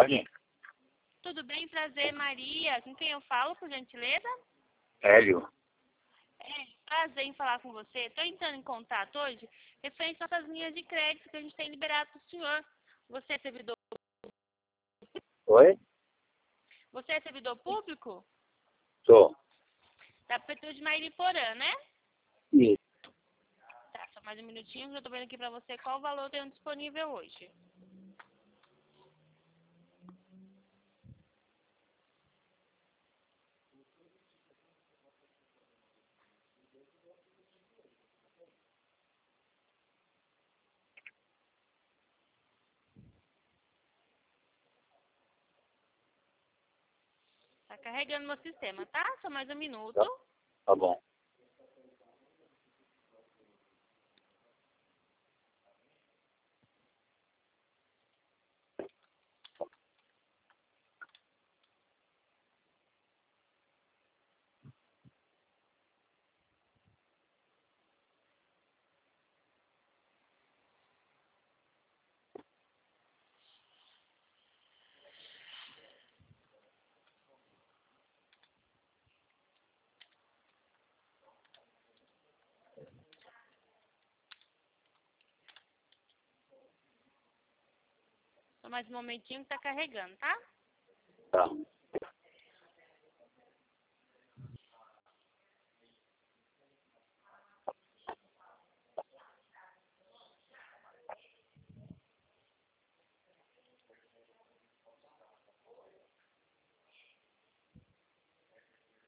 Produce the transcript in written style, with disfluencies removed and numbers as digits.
Pode? Tudo bem? Prazer, Maria. Com quem eu falo, por gentileza? Hélio. Prazer em falar com você. Estou entrando em contato hoje referente às nossas linhas de crédito que a gente tem liberado para o senhor. Você é servidor, Oi? você é servidor público? Sou. Da Prefeitura de Mariporã, né? Isso. Tá, só mais um minutinho que eu estou vendo aqui para você qual o valor tem disponível hoje. Tá carregando meu sistema, tá? Só mais um minuto. Tá bom. Só mais um momentinho que tá carregando, tá? Tá.